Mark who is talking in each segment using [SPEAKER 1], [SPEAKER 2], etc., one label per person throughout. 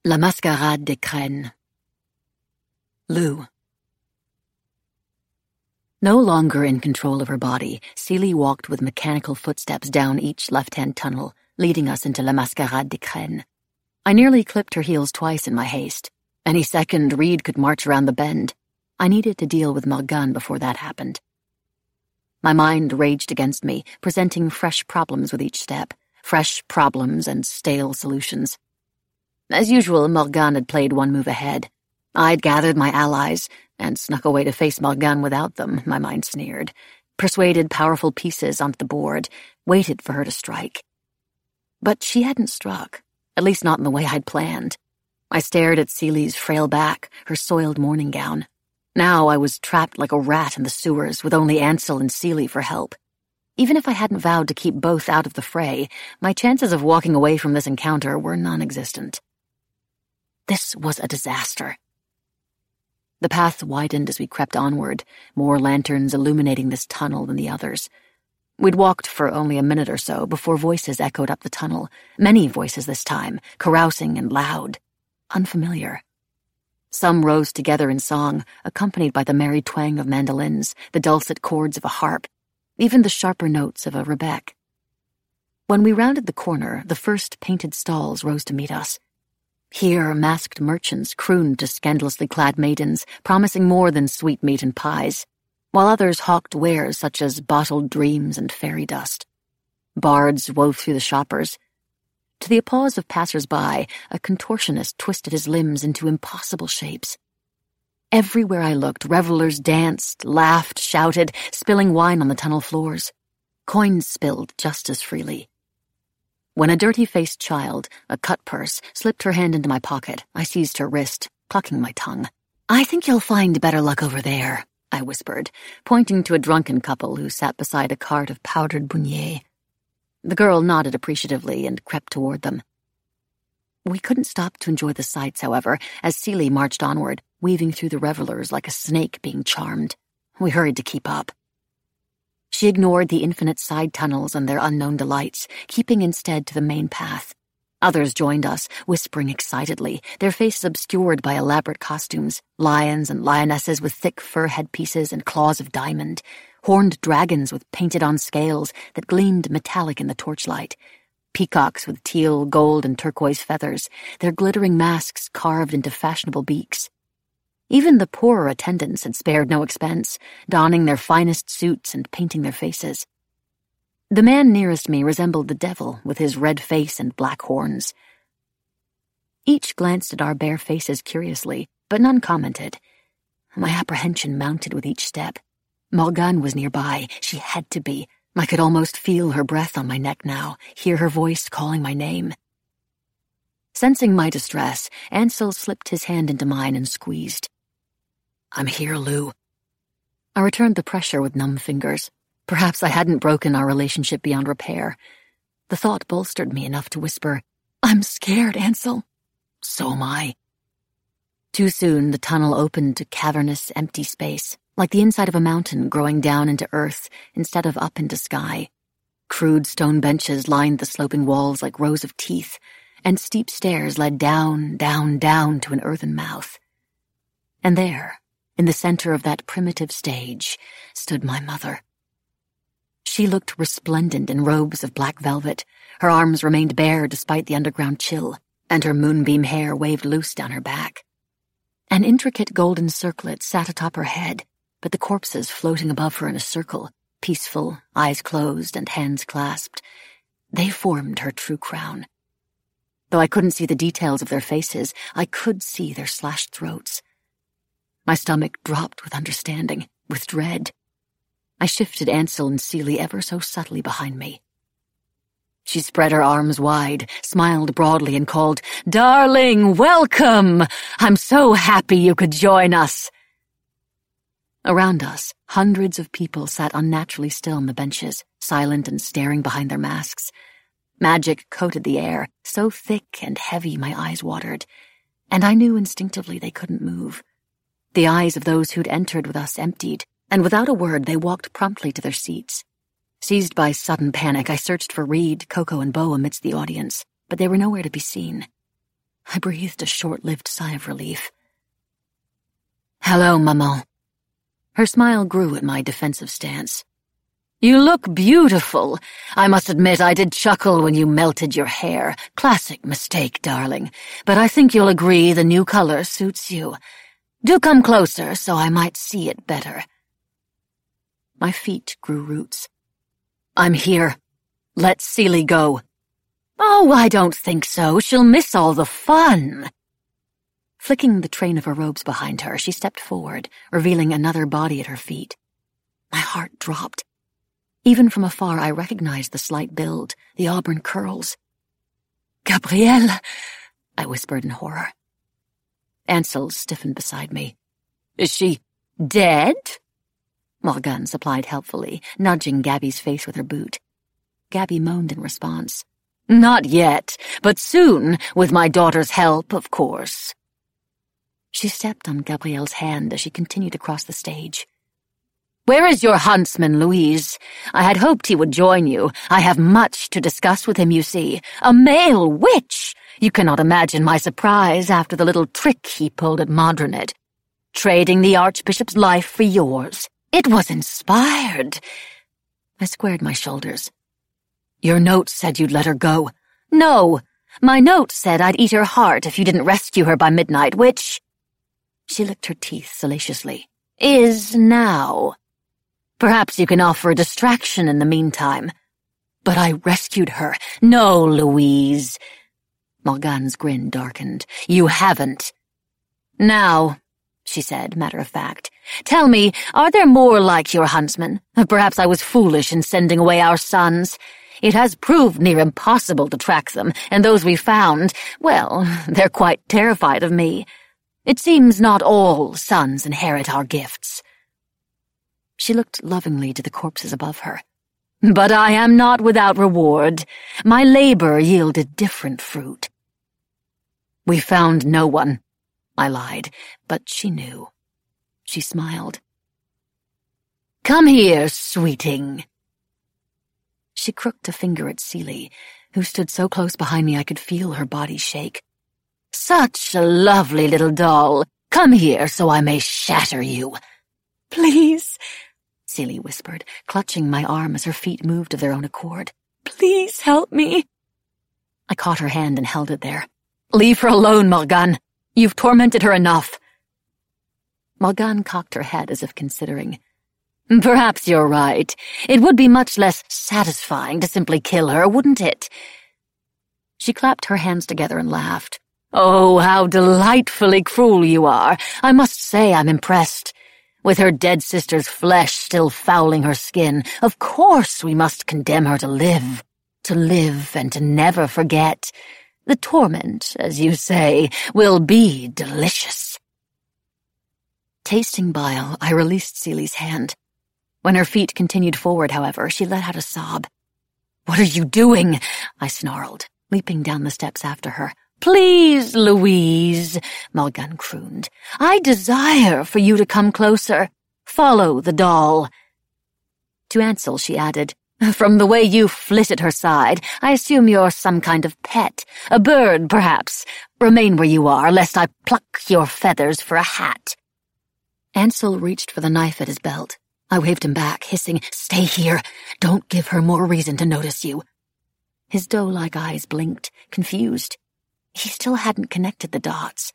[SPEAKER 1] La Mascarade des Crênes. Lou. No longer in control of her body, Celie walked with mechanical footsteps down each left-hand tunnel, leading us into La Mascarade des Crênes. I nearly clipped her heels twice in my haste. Any second, Reed could march around the bend. I needed to deal with Morgane before that happened. My mind raged against me, presenting fresh problems with each step. Fresh problems and stale solutions. As usual, Morgane had played one move ahead. I'd gathered my allies and snuck away to face Morgane without them, my mind sneered. Persuaded powerful pieces onto the board, waited for her to strike. But she hadn't struck, at least not in the way I'd planned. I stared at Celie's frail back, her soiled morning gown. Now I was trapped like a rat in the sewers with only Ansel and Celie for help. Even if I hadn't vowed to keep both out of the fray, my chances of walking away from this encounter were non-existent. This was a disaster. The path widened as we crept onward, more lanterns illuminating this tunnel than the others. We'd walked for only a minute or so before voices echoed up the tunnel, many voices this time, carousing and loud, unfamiliar. Some rose together in song, accompanied by the merry twang of mandolins, the dulcet chords of a harp, even the sharper notes of a rebec. When we rounded the corner, the first painted stalls rose to meet us. Here, masked merchants crooned to scandalously clad maidens, promising more than sweetmeat and pies, while others hawked wares such as bottled dreams and fairy dust. Bards wove through the shoppers. To the applause of passers-by, a contortionist twisted his limbs into impossible shapes. Everywhere I looked, revelers danced, laughed, shouted, spilling wine on the tunnel floors. Coins spilled just as freely. When a dirty-faced child, a cut purse, slipped her hand into my pocket, I seized her wrist, clucking my tongue. "I think you'll find better luck over there," I whispered, pointing to a drunken couple who sat beside a cart of powdered beignets. The girl nodded appreciatively and crept toward them. We couldn't stop to enjoy the sights, however, as Celie marched onward, weaving through the revelers like a snake being charmed. We hurried to keep up. She ignored the infinite side tunnels and their unknown delights, keeping instead to the main path. Others joined us, whispering excitedly, their faces obscured by elaborate costumes, lions and lionesses with thick fur headpieces and claws of diamond, horned dragons with painted-on scales that gleamed metallic in the torchlight, peacocks with teal, gold, and turquoise feathers, their glittering masks carved into fashionable beaks. Even the poorer attendants had spared no expense, donning their finest suits and painting their faces. The man nearest me resembled the devil, with his red face and black horns. Each glanced at our bare faces curiously, but none commented. My apprehension mounted with each step. Morgane was nearby. She had to be. I could almost feel her breath on my neck now, hear her voice calling my name. Sensing my distress, Ansel slipped his hand into mine and squeezed. "I'm here, Lou." I returned the pressure with numb fingers. Perhaps I hadn't broken our relationship beyond repair. The thought bolstered me enough to whisper, "I'm scared, Ansel." "So am I." Too soon, the tunnel opened to cavernous, empty space, like the inside of a mountain growing down into earth instead of up into sky. Crude stone benches lined the sloping walls like rows of teeth, and steep stairs led down, down, down to an earthen mouth. And there, in the center of that primitive stage, stood my mother. She looked resplendent in robes of black velvet. Her arms remained bare despite the underground chill, and her moonbeam hair waved loose down her back. An intricate golden circlet sat atop her head, but the corpses floating above her in a circle, peaceful, eyes closed and hands clasped, they formed her true crown. Though I couldn't see the details of their faces, I could see their slashed throats. My stomach dropped with understanding, with dread. I shifted Ansel and Celie ever so subtly behind me. She spread her arms wide, smiled broadly, and called, "Darling, welcome! I'm so happy you could join us." Around us, hundreds of people sat unnaturally still on the benches, silent and staring behind their masks. Magic coated the air, so thick and heavy my eyes watered, and I knew instinctively they couldn't move. The eyes of those who'd entered with us emptied, and without a word they walked promptly to their seats. Seized by sudden panic, I searched for Reed, Coco, and Beau amidst the audience, but they were nowhere to be seen. I breathed a short-lived sigh of relief. "Hello, maman." Her smile grew at my defensive stance. "You look beautiful. I must admit I did chuckle when you melted your hair. Classic mistake, darling. But I think you'll agree the new color suits you. Do come closer so I might see it better." My feet grew roots. "I'm here. Let Celie go." "Oh, I don't think so. She'll miss all the fun." Flicking the train of her robes behind her, she stepped forward, revealing another body at her feet. My heart dropped. Even from afar, I recognized the slight build, the auburn curls. "Gabrielle," I whispered in horror. Ansel stiffened beside me. "Is she dead?" Morgane supplied helpfully, nudging Gabby's face with her boot. Gabby moaned in response. "Not yet, but soon, with my daughter's help, of course." She stepped on Gabrielle's hand as she continued across the stage. "Where is your huntsman, Louise? I had hoped he would join you. I have much to discuss with him, you see. A male witch! You cannot imagine my surprise after the little trick he pulled at Madronet. Trading the Archbishop's life for yours. It was inspired." I squared my shoulders. "Your note said you'd let her go." "No, my note said I'd eat her heart if you didn't rescue her by midnight, which—" She licked her teeth salaciously. "Is now. Perhaps you can offer a distraction in the meantime." "But I rescued her." "No, Louise." Morgane's grin darkened. "You haven't." "Now," she said, matter of fact, "tell me, are there more like your huntsman? Perhaps I was foolish in sending away our sons. It has proved near impossible to track them, and those we found, well, they're quite terrified of me. It seems not all sons inherit our gifts." She looked lovingly to the corpses above her. "But I am not without reward. My labor yielded different fruit." "We found no one," I lied, but she knew. She smiled. "Come here, sweeting." She crooked a finger at Celie, who stood so close behind me I could feel her body shake. "Such a lovely little doll. Come here so I may shatter you." "Please," Celie whispered, clutching my arm as her feet moved of their own accord. "Please help me." I caught her hand and held it there. "Leave her alone, Morgane. You've tormented her enough." Morgane cocked her head as if considering. "Perhaps you're right. It would be much less satisfying to simply kill her, wouldn't it?" She clapped her hands together and laughed. "Oh, how delightfully cruel you are. I must say I'm impressed. With her dead sister's flesh still fouling her skin, of course we must condemn her to live and to never forget. The torment, as you say, will be delicious." Tasting bile, I released Celie's hand. When her feet continued forward, however, she let out a sob. "What are you doing?" I snarled, leaping down the steps after her. "Please, Louise," Morgane crooned. "I desire for you to come closer. Follow the doll." To Ansel, she added, "From the way you flit at her side, I assume you're some kind of pet. A bird, perhaps. Remain where you are, lest I pluck your feathers for a hat." Ansel reached for the knife at his belt. I waved him back, hissing, "Stay here. Don't give her more reason to notice you." His doe-like eyes blinked, confused. He still hadn't connected the dots.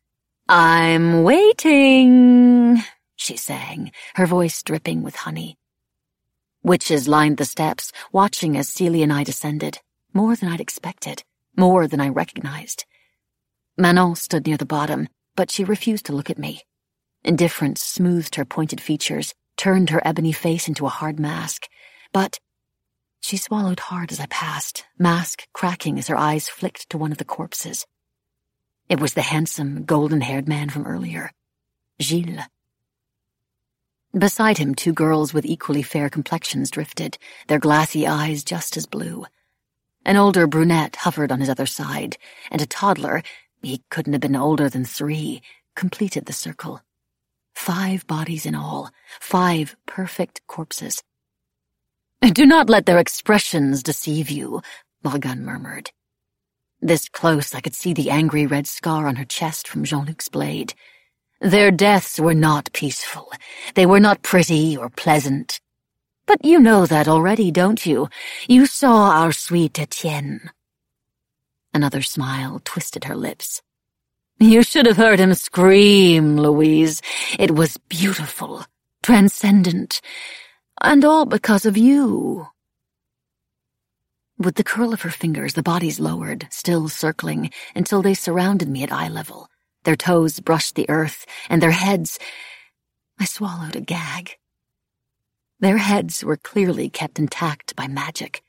[SPEAKER 1] "I'm waiting," she sang, her voice dripping with honey. Witches lined the steps, watching as Celie and I descended. More than I'd expected, more than I recognized. Manon stood near the bottom, but she refused to look at me. Indifference smoothed her pointed features, turned her ebony face into a hard mask. But she swallowed hard as I passed, mask cracking as her eyes flicked to one of the corpses. It was the handsome, golden-haired man from earlier, Gilles. Beside him, two girls with equally fair complexions drifted, their glassy eyes just as blue. An older brunette hovered on his other side, and a toddler, he couldn't have been older than 3, completed the circle. 5 bodies in all, 5 perfect corpses. "Do not let their expressions deceive you," Morgane murmured. This close, I could see the angry red scar on her chest from Jean-Luc's blade. Their deaths were not peaceful. They were not pretty or pleasant. But you know that already, don't you? You saw our sweet Etienne. Another smile twisted her lips. You should have heard him scream, Louise. It was beautiful, transcendent, and all because of you. With the curl of her fingers, the bodies lowered, still circling, until they surrounded me at eye level. Their toes brushed the earth, and their heads— I swallowed a gag. Their heads were clearly kept intact by magic.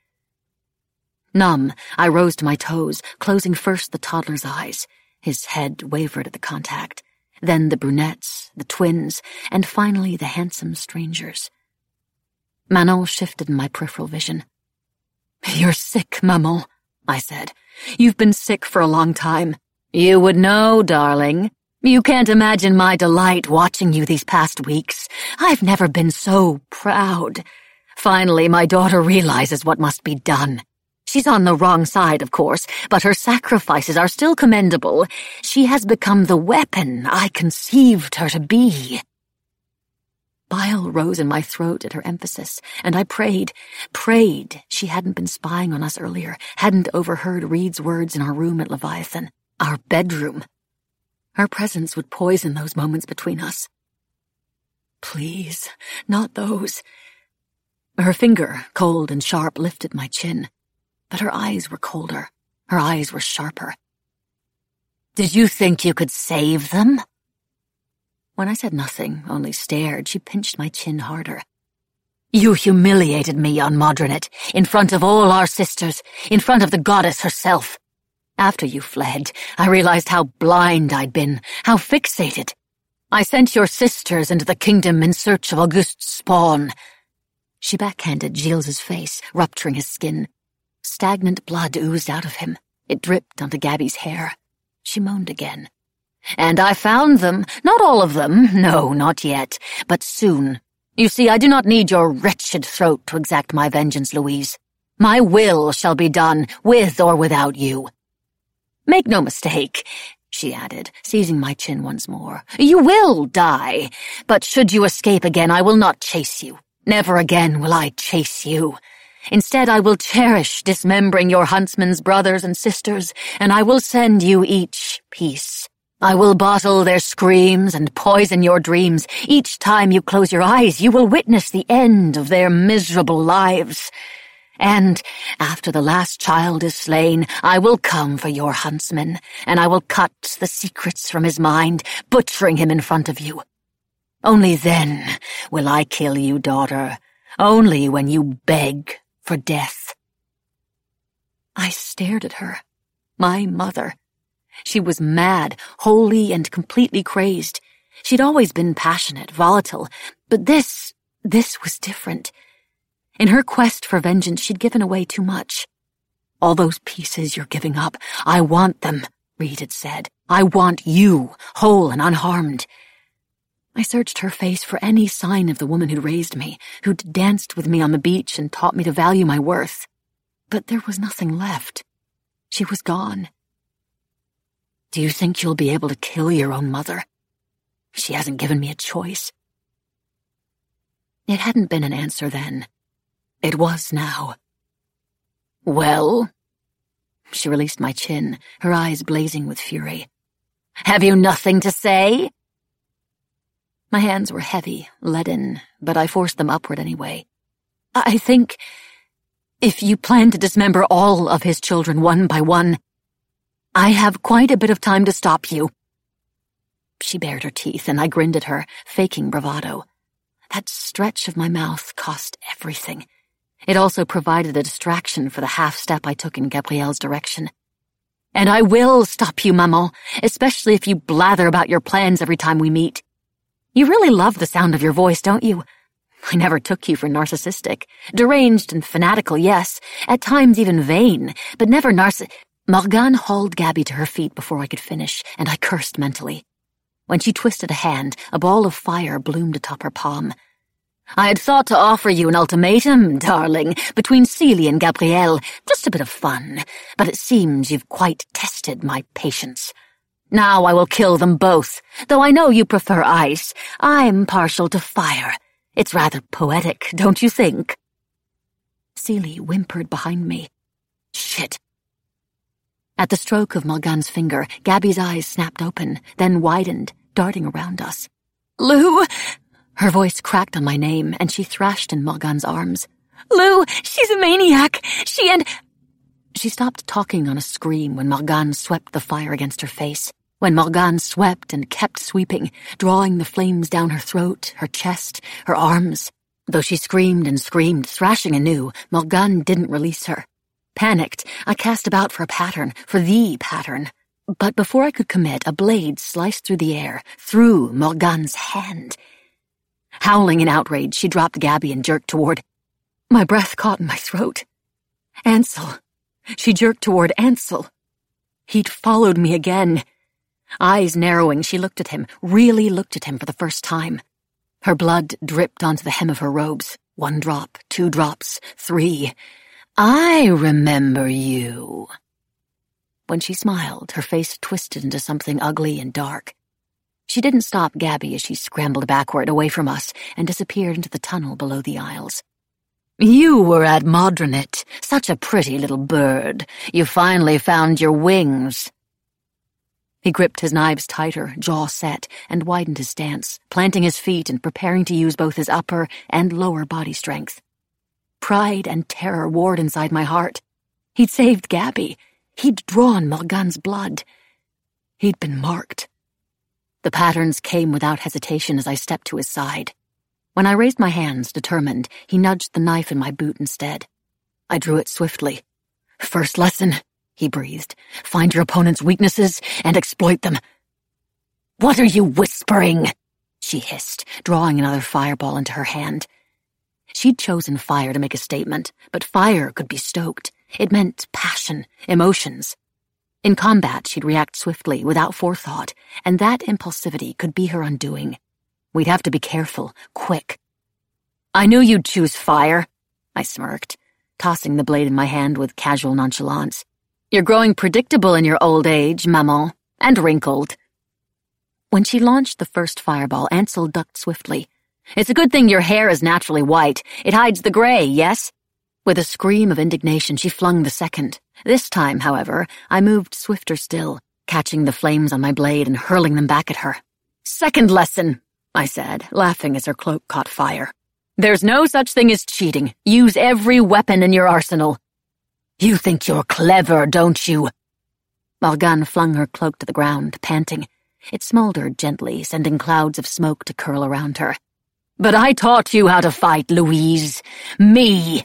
[SPEAKER 1] Numb, I rose to my toes, closing first the toddler's eyes. His head wavered at the contact, then the brunettes, the twins, and finally the handsome strangers. Manon shifted in my peripheral vision. You're sick, Maman, I said. You've been sick for a long time. You would know, darling. You can't imagine my delight watching you these past weeks. I've never been so proud. Finally, my daughter realizes what must be done. She's on the wrong side, of course, but her sacrifices are still commendable. She has become the weapon I conceived her to be. Bile rose in my throat at her emphasis, and I prayed she hadn't been spying on us earlier, hadn't overheard Reed's words in our room at Leviathan, our bedroom. Her presence would poison those moments between us. Please, not those. Her finger, cold and sharp, lifted my chin. But her eyes were colder. Her eyes were sharper. Did you think you could save them? When I said nothing, only stared, she pinched my chin harder. You humiliated me on Modronet, in front of all our sisters, in front of the goddess herself. After you fled, I realized how blind I'd been, how fixated. I sent your sisters into the kingdom in search of Auguste's spawn. She backhanded Gilles' face, rupturing his skin. Stagnant blood oozed out of him. It dripped onto Gabby's hair. She moaned again. And I found them. Not all of them. No, not yet. But soon. You see, I do not need your wretched throat to exact my vengeance, Louise. My will shall be done, with or without you. Make no mistake, she added, seizing my chin once more. You will die. But should you escape again, I will not chase you. Never again will I chase you. Instead, I will cherish dismembering your huntsman's brothers and sisters, and I will send you each peace. I will bottle their screams and poison your dreams. Each time you close your eyes, you will witness the end of their miserable lives. And after the last child is slain, I will come for your huntsman, and I will cut the secrets from his mind, butchering him in front of you. Only then will I kill you, daughter. Only when you beg for death. I stared at her. My mother. She was mad, wholly and completely crazed. She'd always been passionate, volatile, but this was different. In her quest for vengeance, she'd given away too much. All those pieces you're giving up, I want them, Reed had said. I want you, whole and unharmed. I searched her face for any sign of the woman who'd raised me, who'd danced with me on the beach and taught me to value my worth. But there was nothing left. She was gone. Do you think you'll be able to kill your own mother? She hasn't given me a choice. It hadn't been an answer then. It was now. Well? She released my chin, her eyes blazing with fury. Have you nothing to say? My hands were heavy, leaden, but I forced them upward anyway. I think if you plan to dismember all of his children one by one, I have quite a bit of time to stop you. She bared her teeth, and I grinned at her, faking bravado. That stretch of my mouth cost everything. It also provided a distraction for the half-step I took in Gabrielle's direction. And I will stop you, Maman, especially if you blather about your plans every time we meet. You really love the sound of your voice, don't you? I never took you for narcissistic. Deranged and fanatical, yes. At times even vain, but never Morgane hauled Gabby to her feet before I could finish, and I cursed mentally. When she twisted a hand, a ball of fire bloomed atop her palm. I had thought to offer you an ultimatum, darling, between Celie and Gabrielle. Just a bit of fun, but it seems you've quite tested my patience. Now I will kill them both. Though I know you prefer ice, I'm partial to fire. It's rather poetic, don't you think? Celie whimpered behind me. Shit. At the stroke of Morgane's finger, Gabby's eyes snapped open, then widened, darting around us. Lou! Her voice cracked on my name, and she thrashed in Morgane's arms. Lou, she's a maniac! She stopped talking on a scream when Morgane swept the fire against her face. When Morgane swept and kept sweeping, drawing the flames down her throat, her chest, her arms. Though she screamed and screamed, thrashing anew, Morgane didn't release her. Panicked, I cast about for a pattern, for the pattern. But before I could commit, a blade sliced through the air, through Morgane's hand. Howling in outrage, she dropped Gabby and jerked toward... My breath caught in my throat. Ansel. She jerked toward Ansel. He'd followed me again. Eyes narrowing, she looked at him, really looked at him for the first time. Her blood dripped onto the hem of her robes. 1 drop, 2 drops, 3. I remember you. When she smiled, her face twisted into something ugly and dark. She didn't stop Gabby as she scrambled backward away from us and disappeared into the tunnel below the aisles. You were at Modronit, such a pretty little bird. You finally found your wings. He gripped his knives tighter, jaw set, and widened his stance, planting his feet and preparing to use both his upper and lower body strength. Pride and terror warred inside my heart. He'd saved Gabby. He'd drawn Morgane's blood. He'd been marked. The patterns came without hesitation as I stepped to his side. When I raised my hands, determined, he nudged the knife in my boot instead. I drew it swiftly. First lesson, he breathed. Find your opponent's weaknesses and exploit them. What are you whispering? She hissed, drawing another fireball into her hand. She'd chosen fire to make a statement, but fire could be stoked. It meant passion, emotions. In combat, she'd react swiftly, without forethought, and that impulsivity could be her undoing. We'd have to be careful, quick. I knew you'd choose fire, I smirked, tossing the blade in my hand with casual nonchalance. You're growing predictable in your old age, maman, and wrinkled. When she launched the first fireball, Ansel ducked swiftly. It's a good thing your hair is naturally white. It hides the gray, yes? With a scream of indignation, she flung the second. This time, however, I moved swifter still, catching the flames on my blade and hurling them back at her. Second lesson, I said, laughing as her cloak caught fire. There's no such thing as cheating. Use every weapon in your arsenal. You think you're clever, don't you? Morgane flung her cloak to the ground, panting. It smoldered gently, sending clouds of smoke to curl around her. But I taught you how to fight, Louise. Me!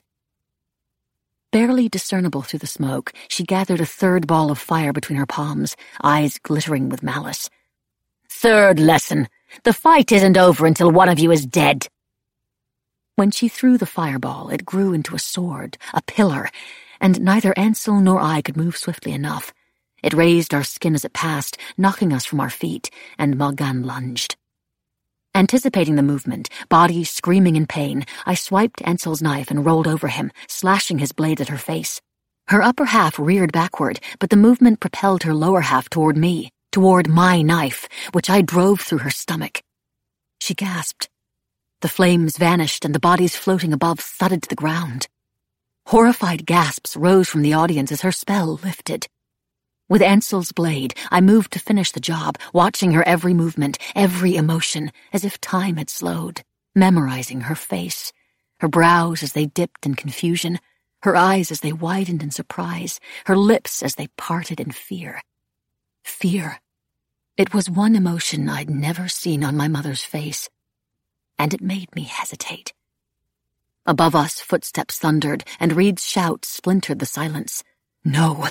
[SPEAKER 1] Barely discernible through the smoke, she gathered a third ball of fire between her palms, eyes glittering with malice. Third lesson. The fight isn't over until one of you is dead. When she threw the fireball, it grew into a sword, a pillar, and neither Ansel nor I could move swiftly enough. It raised our skin as it passed, knocking us from our feet, and Morgane lunged. Anticipating the movement, body screaming in pain, I swiped Ansel's knife and rolled over him, slashing his blade at her face. Her upper half reared backward, but the movement propelled her lower half toward me, toward my knife, which I drove through her stomach. She gasped. The flames vanished and the bodies floating above thudded to the ground. Horrified gasps rose from the audience as her spell lifted. With Ansel's blade, I moved to finish the job, watching her every movement, every emotion, as if time had slowed, memorizing her face, her brows as they dipped in confusion, her eyes as they widened in surprise, her lips as they parted in fear. Fear. It was one emotion I'd never seen on my mother's face, and it made me hesitate. Above us, footsteps thundered, and Reed's shouts splintered the silence. No!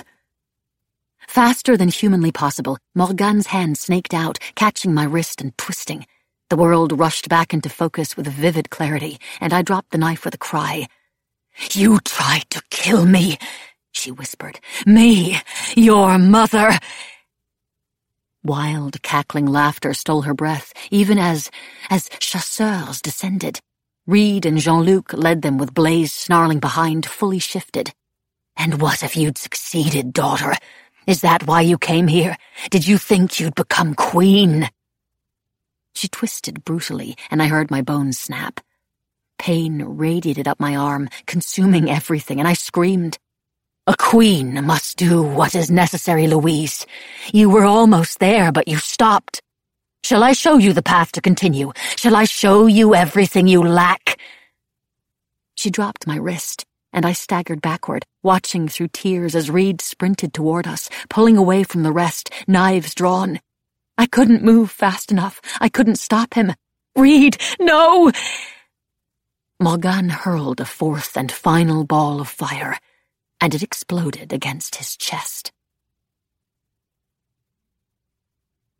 [SPEAKER 1] Faster than humanly possible, Morgane's hand snaked out, catching my wrist and twisting. The world rushed back into focus with vivid clarity, and I dropped the knife with a cry. You tried to kill me, she whispered. Me, your mother. Wild, cackling laughter stole her breath, even as chasseurs descended. Reed and Jean-Luc led them with Blaise snarling behind, fully shifted. "And what if you'd succeeded, daughter? Is that why you came here? Did you think you'd become queen?" She twisted brutally, and I heard my bones snap. Pain radiated up my arm, consuming everything, and I screamed. "A queen must do what is necessary, Louise. You were almost there, but you stopped. Shall I show you the path to continue? Shall I show you everything you lack?" She dropped my wrist, and I staggered backward, watching through tears as Reed sprinted toward us, pulling away from the rest, knives drawn. I couldn't move fast enough. I couldn't stop him. "Reed, no!" Morgane hurled a fourth and final ball of fire, and it exploded against his chest.